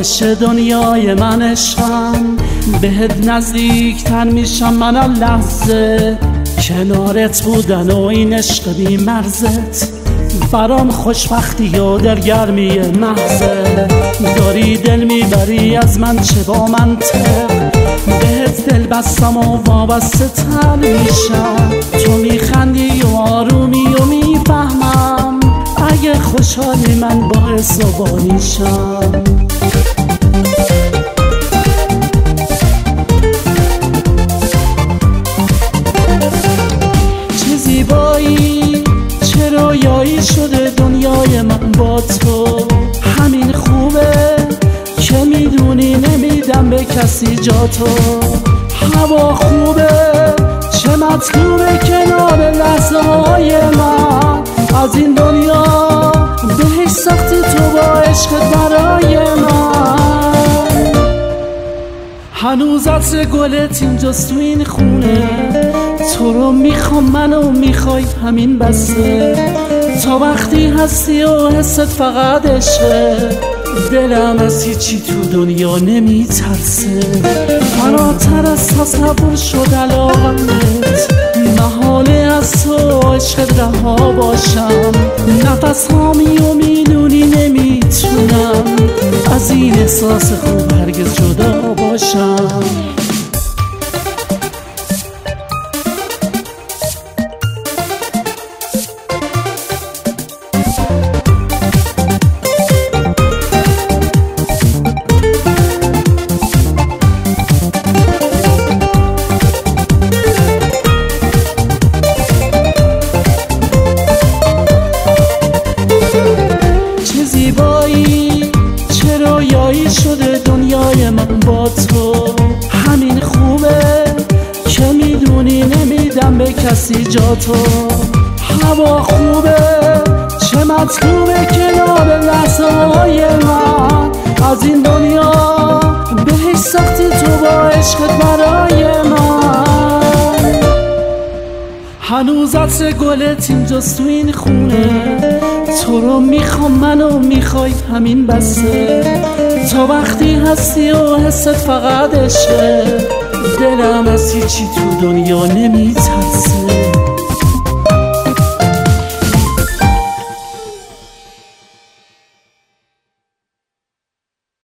باشه دنیای من عشقم، بهت نزدیکتر میشم من هر لحظه. کنارت بودن و این عشق بی مرزت برام خوشبختی و دلگرمی محضه. داری دل میبری از من چه با منطق، بهت دل بستم و وابسته تر میشم. تو میخندی و آرومی و میفهمم، اگه خوشحالی من باعث بانیشم. چه زیبایی چه رویایی شده دنیای من با تو. همین خوبه که میدونی نمیدم به کسی جا تو. هوا خوبه چه مطلوبه کنار لحظه های من. از این دنیا بهش سختی تو با عشق برای من. هنوز عطر گلت اینجاست تو این خونه، تو رو میخوام منو میخوای همین بسه. تا وقتی هستی و حست فقط عشقه، دلم از هیچی تو دنیا نمیترسه. فراتر از تصور شد علاقمت، محاله از تو عشق رها باشم. نفس هامی و میدونی نمیتونم از این احساس خوب هرگز جدا باشم. چه رویایی شده دنیای من با تو. همین خوبه که میدونی نمیدم به کسی جا تو. هوا خوبه چه مطلوبه کنار لحظه های من. از این دنیا بهش سختی تو با عشقت برای من. هنوز عطر گلت اینجاست تو این خونه، تو رو میخوام منو میخوای همین بسه. تا وقتی هستی و حست فقط عشقه، دلم از هیچی تو دنیا نمیترسه.